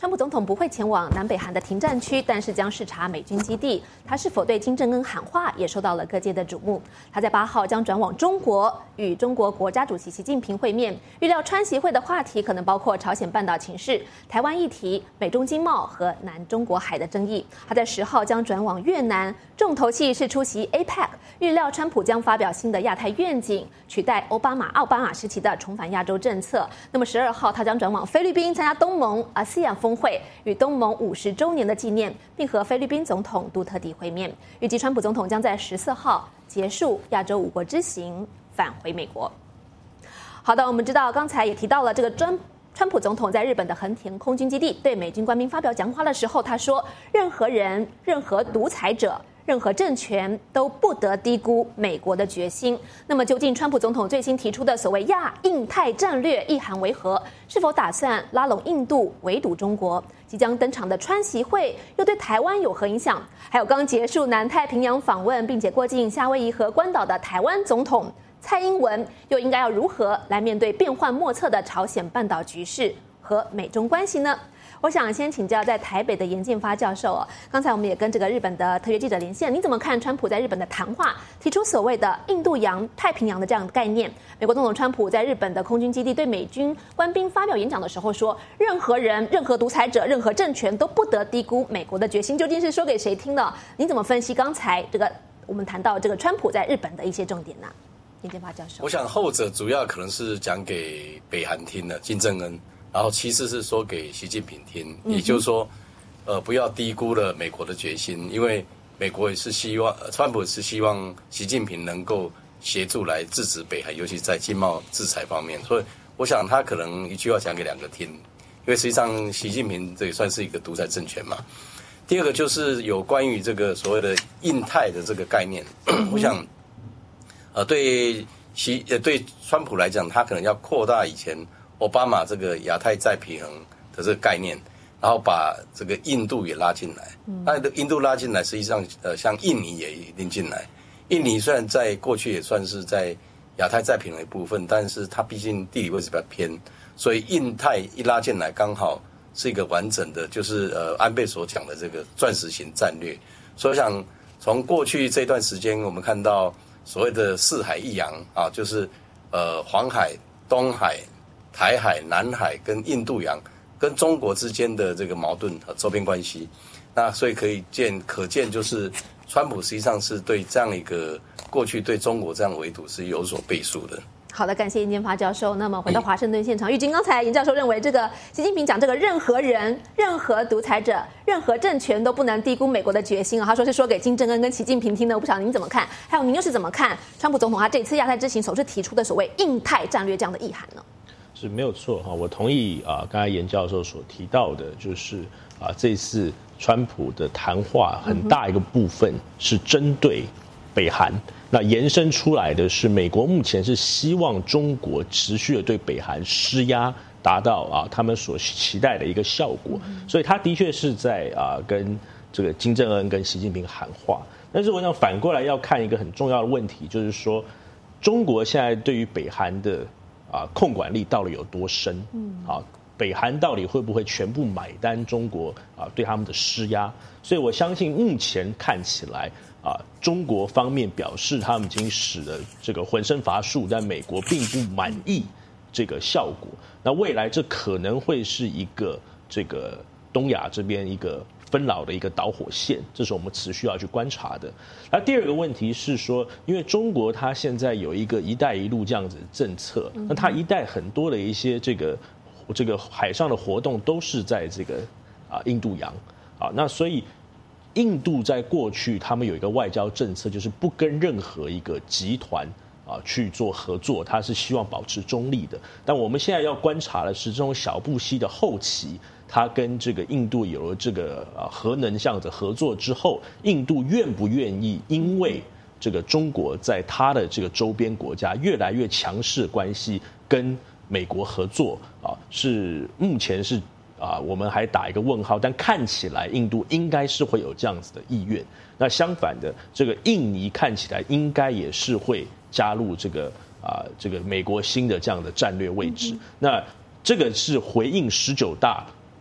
川普总统不会前往南北韩的停战区，但是将视察美军基地。他是否对金正恩喊话，也受到了各界的瞩目。他在8号将转往中国，与中国国家主席习近平会面。预料川习会的话题可能包括朝鲜半岛情势、台湾议题、美中经贸和南中国海的争议。他在10号将转往越南，重头戏是出席 APEC。预料川普将发表新的亚太愿景，取代奥巴马时期的重返亚洲政策。那么12号他将转往菲律宾参加东盟 ASEAN 峰会，与东盟50周年的纪念，并和菲律宾总统杜特地会面。预计川普总统将在14号结束亚洲5国之行，返回美国。好的，我们知道刚才也提到了这个川普总统在日本的横田空军基地对美军官兵发表讲话的时候，他说：任何人、任何独裁者、任何政权都不得低估美国的决心。那么，究竟川普总统最新提出的所谓亚印太战略意涵为何？是否打算拉拢印度围堵中国？即将登场的川习会又对台湾有何影响？还有刚结束南太平洋访问并且过境夏威夷和关岛的台湾总统蔡英文，又应该要如何来面对变幻莫测的朝鲜半岛局势和美中关系呢？我想先请教在台北的严建发教授哦。刚才我们也跟这个日本的特约记者连线，你怎么看川普在日本的谈话提出所谓的印度洋、太平洋的这样的概念？美国总统川普在日本的空军基地对美军官兵发表演讲的时候说，任何人、任何独裁者、任何政权都不得低估美国的决心。究竟是说给谁听的？你怎么分析刚才这个我们谈到这个川普在日本的一些重点呢？严建发教授， 我想后者主要可能是讲给北韩听的金正恩。然后其次是说给习近平听，也就是说，不要低估了美国的决心，因为美国也是希望，川普也是希望习近平能够协助来制止北韩，尤其在经贸制裁方面。所以我想他可能一句话讲给2个听，因为实际上习近平这也算是一个独裁政权嘛。第二个就是有关于这个所谓的印太的这个概念，我想，对川普来讲，他可能要扩大以前奥巴马这个亚太再平衡的这个概念，然后把这个印度也拉进来。那印度拉进来，实际上像印尼也一定进来。印尼虽然在过去也算是在亚太再平衡的一部分，但是它毕竟地理位置比较偏，所以印太一拉进来，刚好是一个完整的，就是安倍所讲的这个钻石型战略。所以我想从过去这段时间，我们看到所谓的四海一洋啊，就是黄海、东海、台海、南海跟印度洋跟中国之间的这个矛盾和周边关系，那所以可见就是川普实际上是对这样一个过去对中国这样围堵是有所背书的。 好的，感谢严建发教授。那么回到华盛顿现场，玉金刚才严教授认为，这个习近平讲这个任何人、任何独裁者、任何政权都不能低估美国的决心啊。他说是说给金正恩跟习近平听的，我不晓得您怎么看？还有您又是怎么看川普总统他这次亚太之行首次提出的所谓印太战略这样的意涵呢？ 是没有错哈，我同意刚才严教授所提到的，就是这次川普的谈话很大一个部分是针对北韩，那延伸出来的是美国目前是希望中国持续的对北韩施压，达到他们所期待的一个效果，所以他的确是在跟这个金正恩跟习近平喊话。但是我想反过来要看一个很重要的问题，就是说中国现在对于北韩的控管力到底有多深？北韩到底会不会全部买单中国对他们的施压？所以我相信目前看起来中国方面表示他们已经使了这个浑身乏术，但美国并不满意这个效果。那未来这可能会是一个这个东亚这边一个分老的一个导火线，这是我们持续要去观察的。那第二个问题是说，因为中国它现在有一个"一带一路"这样子的政策，那它一带很多的一些这个海上的活动都是在这个印度洋那所以印度在过去他们有一个外交政策，就是不跟任何一个集团去做合作，他是希望保持中立的。但我们现在要观察的是，这种小布希的后期，他跟这个印度有了这个核能项的合作之后，印度愿不愿意因为这个中国在他的这个周边国家越来越强势关系跟美国合作是目前是我们还打一个问号，但看起来印度应该是会有这样子的意愿。那相反的，这个印尼看起来应该也是会加入这个美国新的这样的战略位置。那这个是回应19大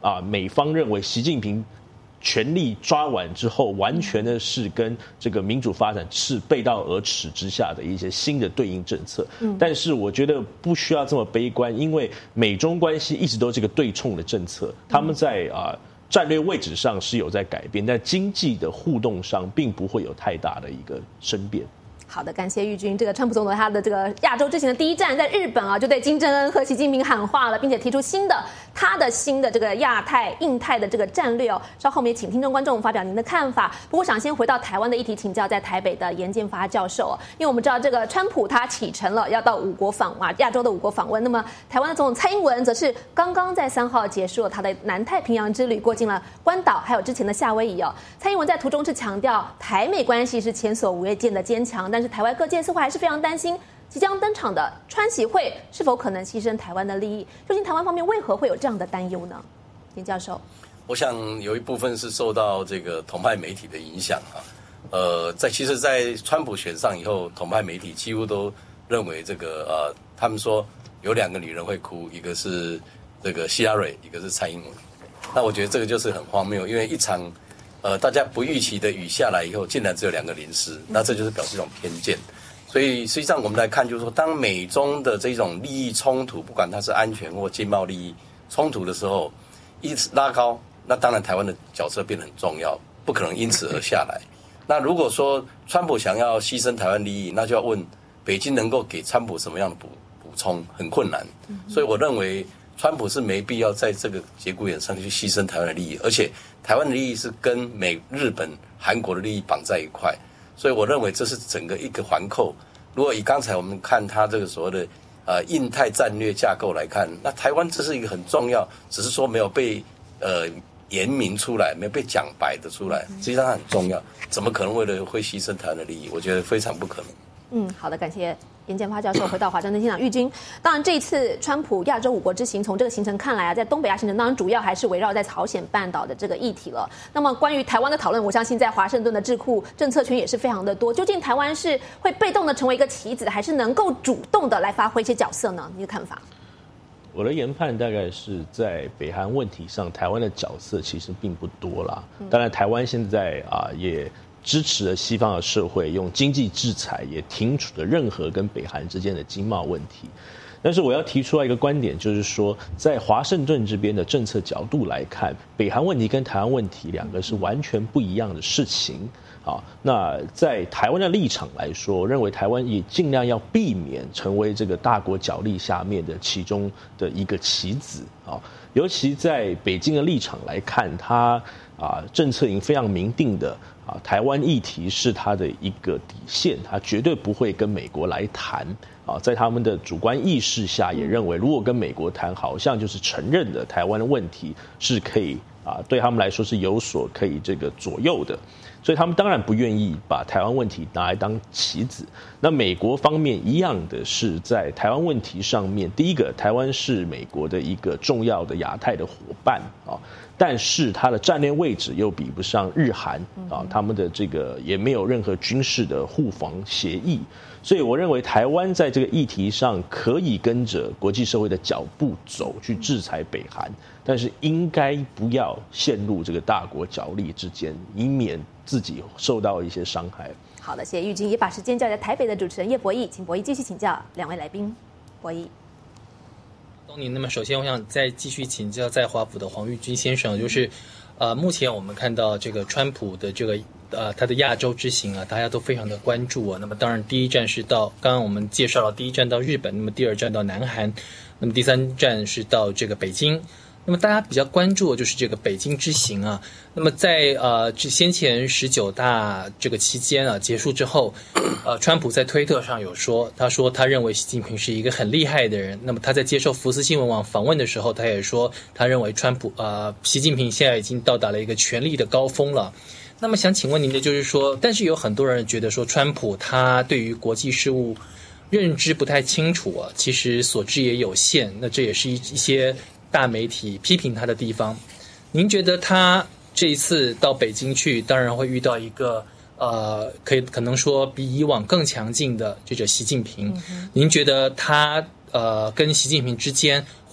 美方认为习近平权力抓完之后，完全的是跟这个民主发展是背道而驰之下的一些新的对应政策。但是我觉得不需要这么悲观，因为美中关系一直都是个对冲的政策，他们在战略位置上是有在改变，但经济的互动上并不会有太大的一个生变。 好的，感谢玉君。这个川普总统他的这个亚洲之行的第一站在日本啊，就对金正恩和习近平喊话了，并且提出他的新的这个亚太、印太的这个战略哦。稍后我们也请听众观众发表您的看法。不过想先回到台湾的议题，请教在台北的严建发教授哦，因为我们知道这个川普他启程了，要到亚洲的5国访问。那么台湾的总统蔡英文则是刚刚在3号结束了他的南太平洋之旅，过境了关岛，还有之前的夏威夷哦。蔡英文在途中是强调台美关系是前所未见的坚强，但是台湾各界似乎还是非常担心即将登场的川习会是否可能牺牲台湾的利益？究竟台湾方面为何会有这样的担忧呢？严教授， 我想有一部分是受到这个统派媒体的影响啊。其实，在川普选上以后，统派媒体几乎都认为这个他们说有2个女人会哭，一个是这个希拉蕊，一个是蔡英文。那我觉得这个就是很荒谬，因为一场大家不预期的雨下来以后，竟然只有2个淋湿，那这就是表示一种偏见。所以实际上我们来看，就是说，当美中的这种利益冲突，不管它是安全或经贸利益冲突的时候，一直拉高，那当然台湾的角色变得很重要，不可能因此而下来。那如果说川普想要牺牲台湾利益，那就要问北京能够给川普什么样的补充，很困难。所以我认为川普是没必要在这个节骨眼上去牺牲台湾的利益，而且台湾的利益是跟日本、韩国的利益绑在一块，所以我认为这是整个一个环扣。如果以刚才我们看他这个所谓的印太战略架构来看，那台湾这是一个很重要，只是说没有被言明出来，没有被讲白的出来，实际上它很重要，怎么可能为了会牺牲台湾的利益？我觉得非常不可能。 好的，感谢严建发教授。回到华盛顿现场，玉君，当然这一次川普亚洲5国之行，从这个行程看来啊，在东北亚行程当然主要还是围绕在朝鲜半岛的这个议题了。那么关于台湾的讨论，我相信在华盛顿的智库政策圈也是非常的多。究竟台湾是会被动的成为一个棋子，还是能够主动的来发挥一些角色呢？你的看法？ 我的研判大概是在北韩问题上，台湾的角色其实并不多啦。当然，台湾现在也支持了西方的社会用经济制裁，也停止了任何跟北韩之间的经贸问题。但是我要提出来一个观点，就是说，在华盛顿这边的政策角度来看，北韩问题跟台湾问题2个是完全不一样的事情。那在台湾的立场来说，我认为台湾也尽量要避免成为这个大国角力下面的其中的一个棋子。尤其在北京的立场来看，它政策已经非常明定的台湾议题是它的一个底线，它绝对不会跟美国来谈。在他们的主观意识下，也认为如果跟美国谈，好像就是承认的台湾的问题是可以对他们来说是有所可以这个左右的。所以他们当然不愿意把台湾问题拿来当棋子。那美国方面一样的是在台湾问题上面，第一个，台湾是美国的一个重要的亚太的伙伴但是它的战略位置又比不上日韩他们的这个也没有任何军事的互防协议。所以我认为台湾在这个议题上可以跟着国际社会的脚步走，去制裁北韩，但是应该不要陷入这个大国角力之间，以免自己受到一些伤害。 好的，谢谢玉君，也把时间交给台北的主持人叶博弈，请博弈继续请教2位来宾。博弈， 东尼，那么首先我想再继续请教在华府的黄玉君先生，就是目前我们看到这个川普的这个他的亚洲之行大家都非常的关注那么当然第一站是到刚刚我们介绍了第一站到日本，那么第2站到南韩，那么第3站是到这个北京。那么大家比较关注的就是这个北京之行那么在先前19大这个期间结束之后，川普在推特上有说，他说他认为习近平是一个很厉害的人。那么他在接受福斯新闻网访问的时候，他也说他认为习近平现在已经到达了一个权力的高峰了。那么想请问您的就是说，但是有很多人觉得说川普他对于国际事务认知不太清楚其实所知也有限，那这也是一些大媒体批评他的地方。您觉得他这一次到北京去，当然会遇到一个可能说比以往更强劲的这个习近平。您觉得他跟习近平之间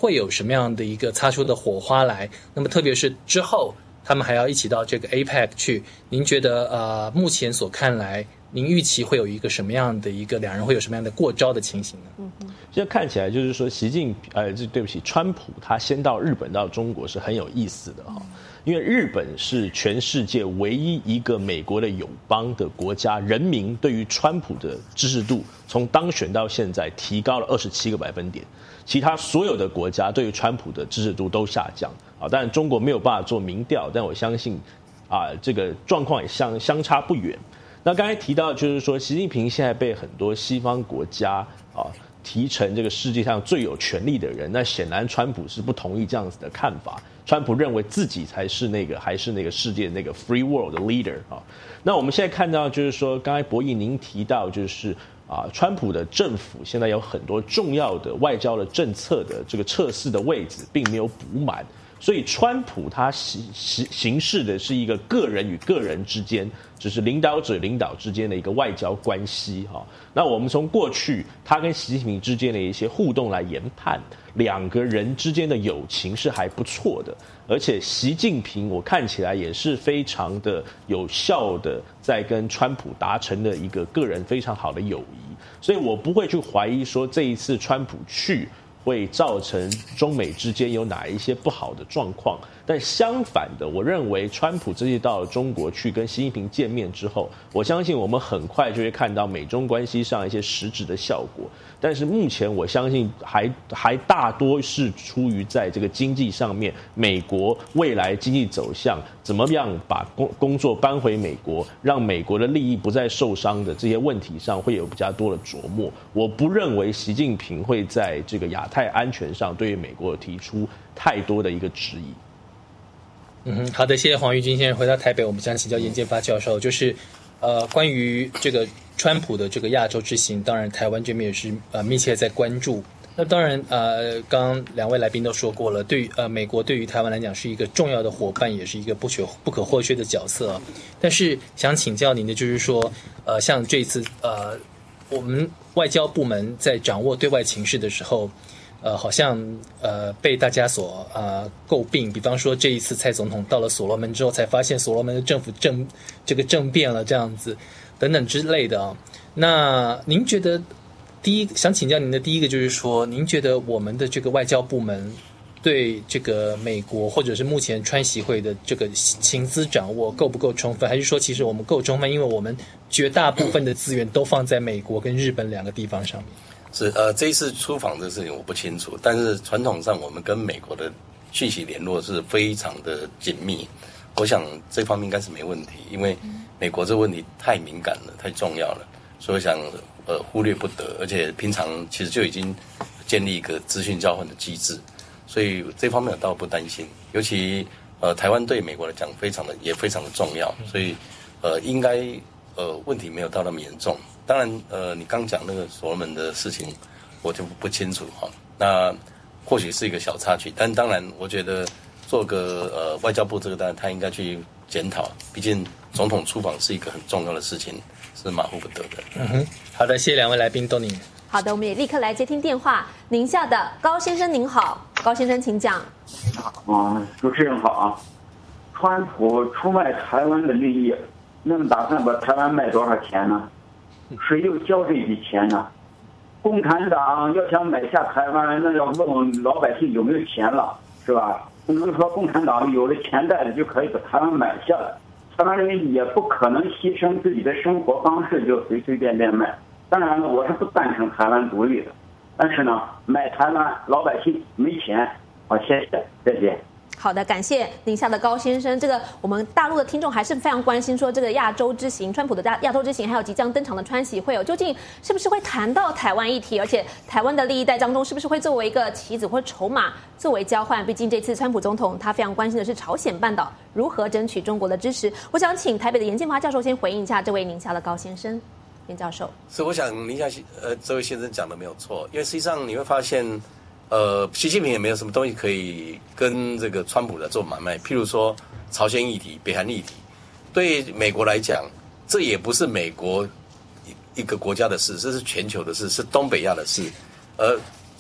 会有什么样的一个擦出的火花来？那么特别是之后他们还要一起到这个 APEC 去，您觉得目前所看来，您预期会有一个什么样的一个两人会有什么样的过招的情形呢？ 现在看起来就是说，川普他先到日本到中国是很有意思的哈，因为日本是全世界唯一一个美国的友邦的国家，人民对于川普的支持度从当选到现在提高了27个百分点，其他所有的国家对于川普的支持度都下降啊。当然中国没有办法做民调，但我相信这个状况也相差不远。那刚才提到就是说，习近平现在被很多西方国家提成这个世界上最有权力的人，那显然川普是不同意这样子的看法。川普认为自己还是那个世界那个 free world 的 leader 啊。那我们现在看到就是说，刚才博弈您提到就是川普的政府现在有很多重要的外交的政策的这个测试的位置并没有补满。所以川普他行事的是一个个人与个人之间，就是领导者领导之间的一个外交关系哈。那我们从过去他跟习近平之间的一些互动来研判，两个人之间的友情是还不错的，而且习近平我看起来也是非常的有效的在跟川普达成了一个个人非常好的友谊，所以我不会去怀疑说这一次川普去会造成中美之间有哪一些不好的状况，但相反的，我认为川普这次到了中国去跟习近平见面之后，我相信我们很快就会看到美中关系上一些实质的效果。但是目前我相信还大多是出于在这个经济上面，美国未来经济走向怎么样把工作搬回美国，让美国的利益不再受伤的这些问题上会有比较多的琢磨。我不认为习近平会在这个亚太安全上对于美国提出太多的一个质疑。 好的，谢谢黄玉军先生。回到台北，我们想请教严建发教授，就是关于这个川普的这个亚洲之行，当然台湾这边也是密切在关注。那当然刚刚两位来宾都说过了，对于美国对于台湾来讲是一个重要的伙伴，也是一个不可或缺的角色。但是想请教您的就是说，像这一次我们外交部门在掌握对外情势的时候，好像被大家所诟病。比方说这一次蔡总统到了所罗门之后，才发现所罗门的政府政变了这样子，等等之类的啊。那您觉得想请教您的第一个就是说，您觉得我们的这个外交部门对这个美国或者是目前川习会的这个情资掌握够不够充分，还是说其实我们够充分，因为我们绝大部分的资源都放在美国跟日本两个地方上面？ 是这一次出访的事情我不清楚，但是传统上我们跟美国的讯息联络是非常的紧密，我想这方面应该是没问题，因为美国这个问题太敏感了，太重要了，所以我想忽略不得，而且平常其实就已经建立一个资讯交换的机制，所以这方面我倒不担心。尤其台湾对美国来讲也非常的重要，所以应该问题没有到那么严重。当然你刚讲那个所罗门的事情我就不清楚哈，那或许是一个小插曲，但当然我觉得做个外交部这个当然他应该去检讨，毕竟总统出访是一个很重要的事情，是马虎不得的。 好的，谢谢两位来宾，都您。 好的，我们也立刻来接听电话。宁夏的高先生您好，高先生请讲。 主持人好啊。川普出卖台湾的利益，那么打算把台湾卖多少钱呢？谁又交这笔钱呢？共产党要想买下台湾，那要问老百姓有没有钱了，是吧？不能说共产党有了钱袋子就可以把台湾买下来，台湾人也不可能牺牲自己的生活方式就随随便便卖。当然了，我是不赞成台湾独立的，但是呢，买台湾老百姓没钱。好，谢谢，再见。 好的，感谢宁夏的高先生。这个我们大陆的听众还是非常关心，说这个亚洲之行，川普的亚洲之行，还有即将登场的川习会究竟是不是会谈到台湾议题？而且台湾的利益在当中是不是会作为一个棋子或筹码作为交换？毕竟这次川普总统他非常关心的是朝鲜半岛如何争取中国的支持。我想请台北的严建发教授先回应一下这位宁夏的高先生。严教授， 是我想宁夏这位先生讲的没有错，因为实际上你会发现。习近平也没有什么东西可以跟这个川普来做买卖，譬如说朝鲜议题、北韩议题，对美国来讲，这也不是美国一个国家的事，这是全球的事，是东北亚的事。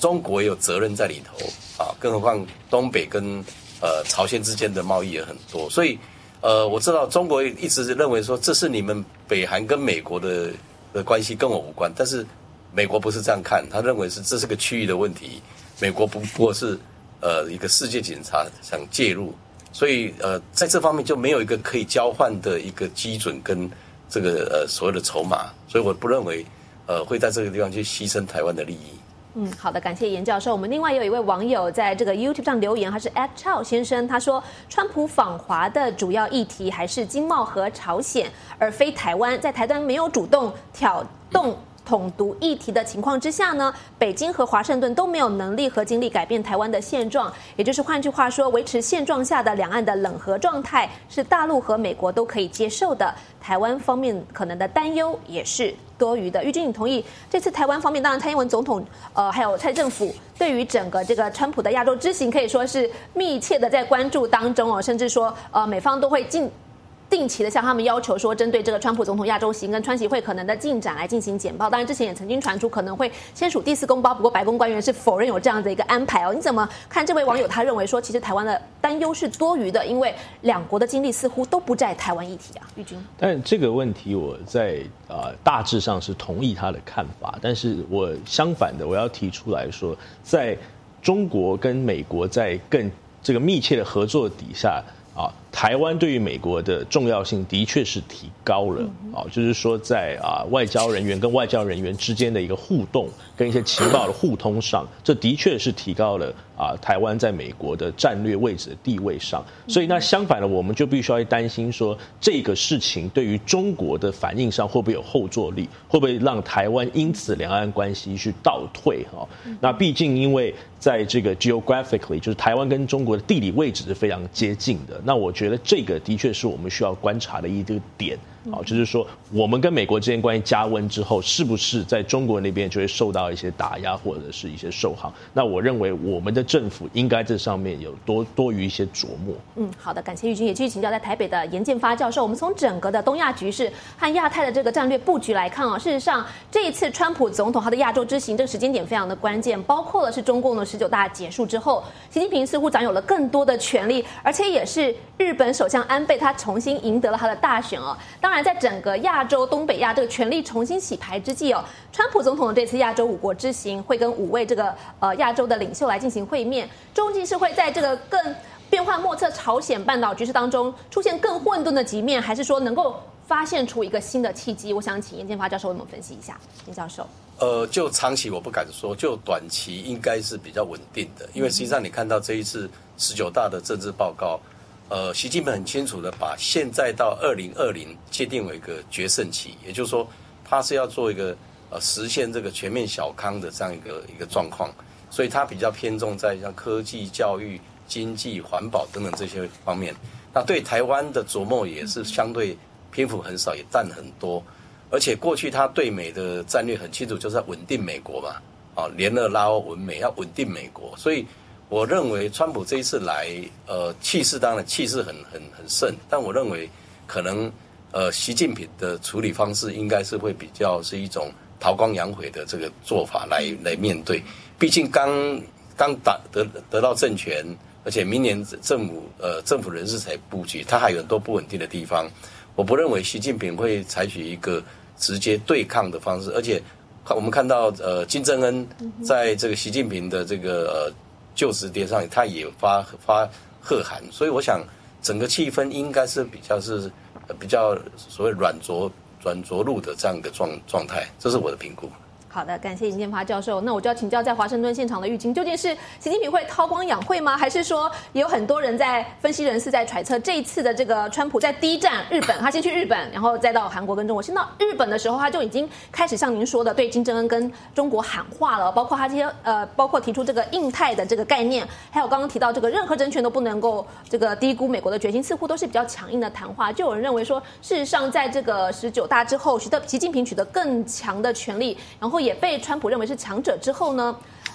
中国也有责任在里头啊，更何况东北跟朝鲜之间的贸易也很多，所以我知道中国一直认为说这是你们北韩跟美国的关系跟我无关，但是美国不是这样看，他认为这是个区域的问题，美国不过是一个世界警察想介入，所以在这方面就没有一个可以交换的一个基准跟这个所谓的筹码，所以我不认为会在这个地方去牺牲台湾的利益。 好的，感谢严教授。我们另外有一位网友在这个 YouTube 上留言，他是 @Chow 先生，他说，川普访华的主要议题还是经贸和朝鲜，而非台湾。在台湾没有主动挑动统独议题的情况之下呢，北京和华盛顿都没有能力和精力改变台湾的现状，也就是换句话说，维持现状下的两岸的冷和状态是大陆和美国都可以接受的。台湾方面可能的担忧也是多余的。玉君，你同意这次台湾方面，当然蔡英文总统还有蔡政府对于整个这个川普的亚洲之行可以说是密切的在关注当中甚至说美方都会定期的向他们要求说，针对这个川普总统亚洲行跟川习会可能的进展来进行简报。当然，之前也曾经传出可能会签署第4公报，不过白宫官员是否认有这样的一个安排你怎么看这位网友？他认为说，其实台湾的担忧是多余的，因为两国的精力似乎都不在台湾议题啊。玉君， 但这个问题我在大致上是同意他的看法，但是我相反的我要提出来说，在中国跟美国在更这个密切的合作底下台湾对于美国的重要性的确是提高了就是说在外交人员跟外交人员之间的一个互动跟一些情报的互通上，这的确是提高了台湾在美国的战略位置的地位上。所以那相反的，我们就必须要担心说，这个事情对于中国的反应上会不会有后坐力，会不会让台湾因此两岸关系去倒退那毕竟因为在这个 geographically 就是台湾跟中国的地理位置是非常接近的，那我觉得这个的确是我们需要观察的一个点就是说我们跟美国之间关系加温之后，是不是在中国那边就会受到一些打压或者是一些受耗？那我认为我们的政府应该这上面有多于一些琢磨。 好的，感谢玉君，也继续请教在台北的严建发教授。我们从整个的东亚局势和亚太的这个战略布局来看事实上这一次川普总统他的亚洲之行，这个时间点非常的关键，包括了是中共的19大结束之后，习近平似乎掌有了更多的权力，而且也是日本首相安倍他重新赢得了他的大选当然，在整个亚洲、东北亚这个权力重新洗牌之际川普总统的这次亚洲5国之行，会跟5位这个亚洲的领袖来进行会面，究竟是会在这个更变幻莫测朝鲜半岛局势当中出现更混沌的局面，还是说能够发现出一个新的契机？我想请严建发教授为我们分析一下。严教授， 就长期我不敢说，就短期应该是比较稳定的，因为实际上你看到这一次19大的政治报告。习近平很清楚的把现在到2020界定为一个决胜期，也就是说，他是要做一个实现这个全面小康的这样一个状况，所以他比较偏重在像科技、教育、经济、环保等等这些方面。那对台湾的琢磨也是相对篇幅很少，也占很多。而且过去他对美的战略很清楚，就是要稳定美国嘛，联俄拉欧稳美，要稳定美国，所以。我认为川普这一次来，气势当然气势很盛，但我认为可能习近平的处理方式应该是会比较是一种韬光养晦的这个做法来面对。毕竟刚得到政权，而且明年政府人事才布局，他还有很多不稳定的地方。我不认为习近平会采取一个直接对抗的方式，而且我们看到金正恩在这个习近平的这个就职典上，他也发贺函，所以我想整个气氛应该是比较所谓软着陆的这样一个状态，这是我的评估。 好的，感谢严建发教授。那我就要请教在华盛顿现场的玉君，究竟是习近平会韬光养晦吗？还是说也有很多人在分析人士在揣测，这一次的这个川普在第一站日本，他先去日本，然后再到韩国跟中国。先到日本的时候，他就已经开始像您说的，对金正恩跟中国喊话了，包括他这些包括提出这个印太的这个概念，还有刚刚提到这个任何政权都不能够这个低估美国的决心，似乎都是比较强硬的谈话。就有人认为说，事实上在这个19大之后，习近平取得更强的权力，然后也被川普认为是强者之后呢，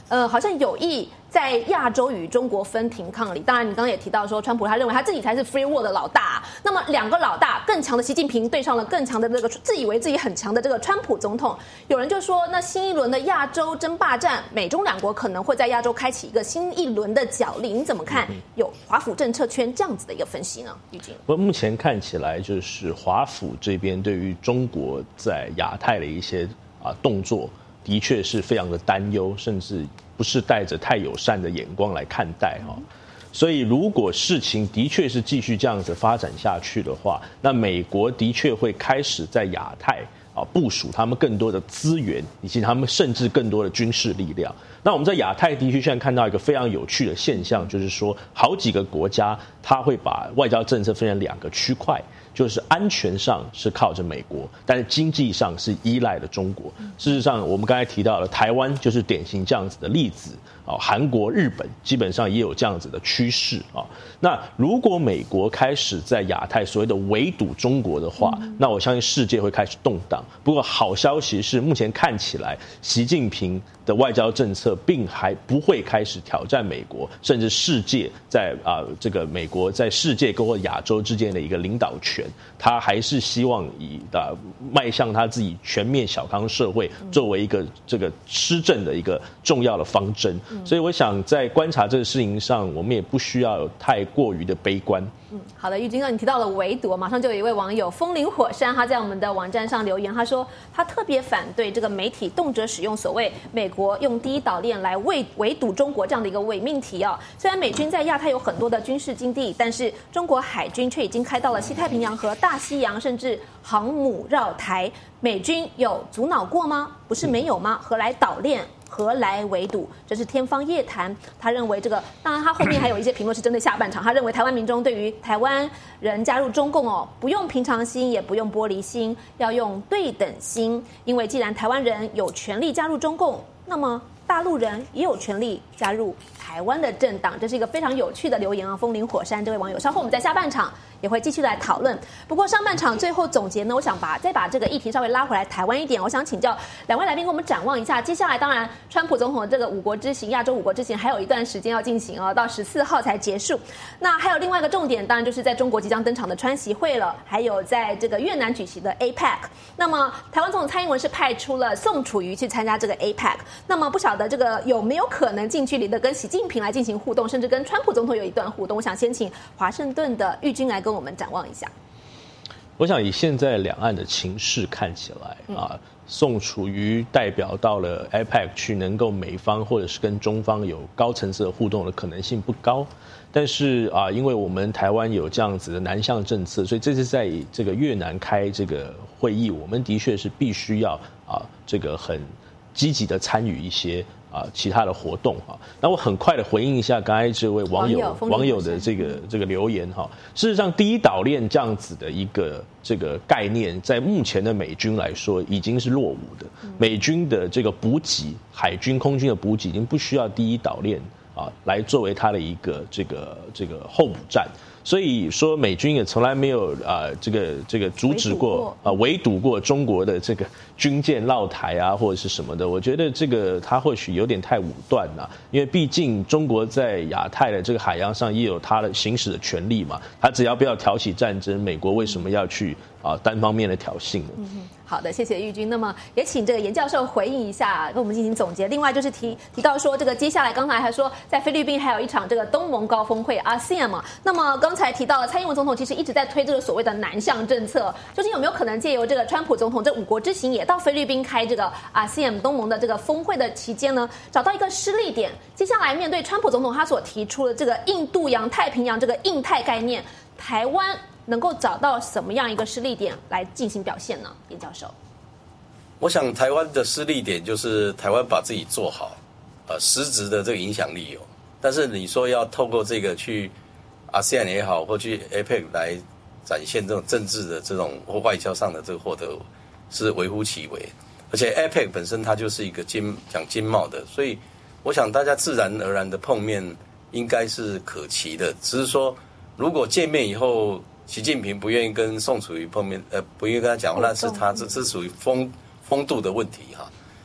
好像有意在亚洲与中国分庭抗礼。当然，你刚刚也提到说，川普他认为他自己才是 free world 的老大。那么两个老大，更强的习近平对上了更强的这个自以为自己很强的这个川普总统。有人就说，那新一轮的亚洲争霸战，美中两国可能会在亚洲开启一个新一轮的角力。你怎么看？有华府政策圈这样子的一个分析呢？玉君， 目前看起来就是华府这边对于中国在亚太的一些动作，的确是非常的担忧，甚至不是带着太友善的眼光来看待哈。所以，如果事情的确是继续这样子发展下去的话，那美国的确会开始在亚太部署他们更多的资源，以及他们甚至更多的军事力量。那我们在亚太地区现在看到一个非常有趣的现象，就是说好几个国家它会把外交政策分成两个区块，就是安全上是靠着美国，但是经济上是依赖的中国。事实上，我们刚才提到了台湾就是典型这样子的例子啊，韩国、日本基本上也有这样子的趋势啊。那如果美国开始在亚太所谓的围堵中国的话，那我相信世界会开始动荡。不过好消息是，目前看起来习近平的外交政策并还不会开始挑战美国，甚至世界在这个美国在世界跟亚洲之间的一个领导权，他还是希望以迈向他自己全面小康社会作为一个这个施政的一个重要的方针。所以我想在观察这个事情上，我们也不需要有太过于的悲观。 好的，玉君哥，你提到了围堵，马上就有一位网友风林火山，他在我们的网站上留言，他说他特别反对这个媒体动辄使用所谓美国用第一岛链来围堵中国这样的一个伪命题哦。虽然美军在亚太有很多的军事基地，但是中国海军却已经开到了西太平洋和大西洋，甚至航母绕台，美军有阻挠过吗？不是没有吗？何来岛链？何来围堵？这是天方夜谭。他认为这个，当然他后面还有一些评论是针对下半场。他认为台湾民众对于台湾人加入中共不用平常心，也不用玻璃心，要用对等心。因为既然台湾人有权利加入中共，那么大陆人也有权利加入台湾的政党。这是一个非常有趣的留言啊！风林火山这位网友，稍后我们在下半场也会继续来讨论。不过上半场最后总结呢，我想再把这个议题稍微拉回来台湾一点。我想请教两位来宾，跟我们展望一下接下来。当然，川普总统的这个5国之行，亚洲5国之行还有一段时间要进行哦，到14号才结束。那还有另外一个重点，当然就是在中国即将登场的川习会了，还有在这个越南举行的 APEC。那么台湾总统蔡英文是派出了宋楚瑜去参加这个 APEC。那么不晓得这个有没有可能近距离的跟习近平来进行互动，甚至跟川普总统有一段互动？我想先请华盛顿的玉君来跟我们展望一下。 我想以现在两岸的情势看起来宋楚瑜代表到了 APEC 去，能够美方或者是跟中方有高层次的互动的可能性不高。但是因为我们台湾有这样子的南向政策，所以这次在这个越南开这个会议，我们的确是必须要这个很积极的参与一些其他的活动那我很快的回应一下刚才这位网友的这个留言事实上，第一岛链这样子的一个这个概念，在目前的美军来说已经是落伍的。美军的这个补给，海军、空军的补给已经不需要第一岛链来作为它的一个这个候补站。所以说，美军也从来没有这个阻止过围堵过中国的这个军舰绕台或者是什么的。我觉得这个他或许有点太武断了，因为毕竟中国在亚太的这个海洋上也有他的行使的权利嘛。他只要不要挑起战争，美国为什么要去单方面的挑衅呢？ 好的，谢谢玉君。那么也请这个严教授回应一下，跟我们进行总结。另外就是提到说，这个接下来刚才还说，在菲律宾还有一场这个东盟高峰会 ASEAN 嘛。那么刚才提到了蔡英文总统其实一直在推这个所谓的南向政策，究竟有没有可能借由这个川普总统这5国之行也到菲律宾开这个 ASEAN 东盟的这个峰会的期间呢，找到一个施力点？接下来面对川普总统他所提出的这个印度洋、太平洋这个印太概念，台湾能够找到什么样一个施力点来进行表现呢？严教授， 我想台湾的施力点就是台湾把自己做好，实质的这个影响力有，但是你说要透过这个去 ASEAN 也好，或去 APEC 来展现这种政治的这种或外交上的这个获得，是微乎其微。而且 APEC 本身它就是一个讲经贸的，所以我想大家自然而然的碰面应该是可期的，只是说如果见面以后习近平不愿意跟宋楚瑜碰面，不愿意跟他讲话，那是他这是属于风度的问题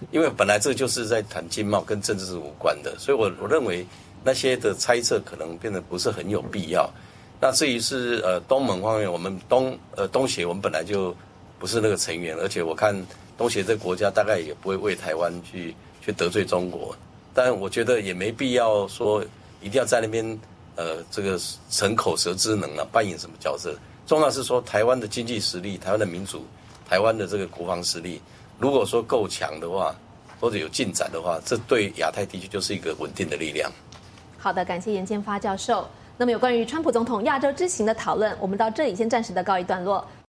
因为本来这就是在谈经贸，跟政治是无关的，所以我认为那些的猜测可能变得不是很有必要。那至于是东盟方面，我们东协我们本来就不是那个成员，而且我看东协这个国家大概也不会为台湾去得罪中国，但我觉得也没必要说一定要在那边这个逞口舌之能啊，扮演什么角色。重要是说台湾的经济实力、台湾的民主、台湾的这个国防实力，如果说够强的话，或者有进展的话，这对亚太地区就是一个稳定的力量。 好的，感谢严建发教授。那么有关于川普总统亚洲之行的讨论，我们到这里先暂时的告一段落。